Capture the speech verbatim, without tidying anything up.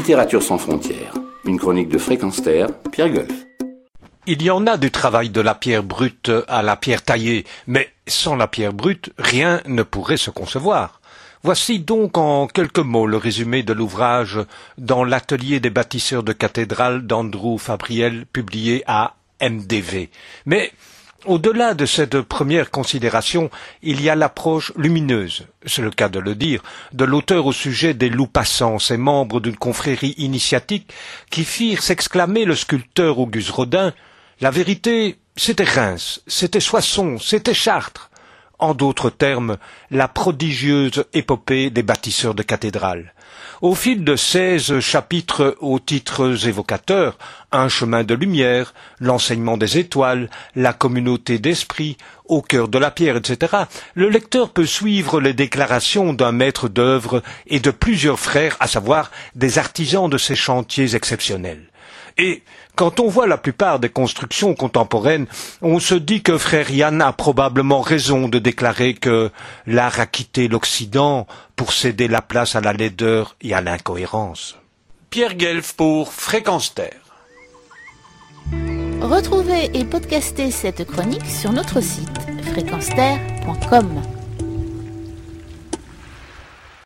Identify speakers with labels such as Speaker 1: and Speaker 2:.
Speaker 1: Littérature sans frontières, une chronique de Fréquence Terre, Pierre Golf.
Speaker 2: Il y en a du travail de la pierre brute à la pierre taillée, mais sans la pierre brute, rien ne pourrait se concevoir. Voici donc en quelques mots le résumé de l'ouvrage Dans l'atelier des bâtisseurs de cathédrales d'Andrew Fabriel, publié à M D V. Mais au-delà de cette première considération, il y a l'approche lumineuse, c'est le cas de le dire, de l'auteur au sujet des loups passants, ces membres d'une confrérie initiatique qui firent s'exclamer le sculpteur Auguste Rodin: la vérité, c'était Reims, c'était Soissons, c'était Chartres. En d'autres termes, la prodigieuse épopée des bâtisseurs de cathédrales. Au fil de seize chapitres aux titres évocateurs, un chemin de lumière, l'enseignement des étoiles, la communauté d'esprit, au cœur de la pierre, et cetera, le lecteur peut suivre les déclarations d'un maître d'œuvre et de plusieurs frères, à savoir des artisans de ces chantiers exceptionnels. Et quand on voit la plupart des constructions contemporaines, on se dit que frère Yann a probablement raison de déclarer que l'art a quitté l'Occident pour céder la place à la laideur et à l'incohérence. Pierre Guelf pour Fréquence Terre.
Speaker 3: Retrouvez et podcastez cette chronique sur notre site fréquence terre point com.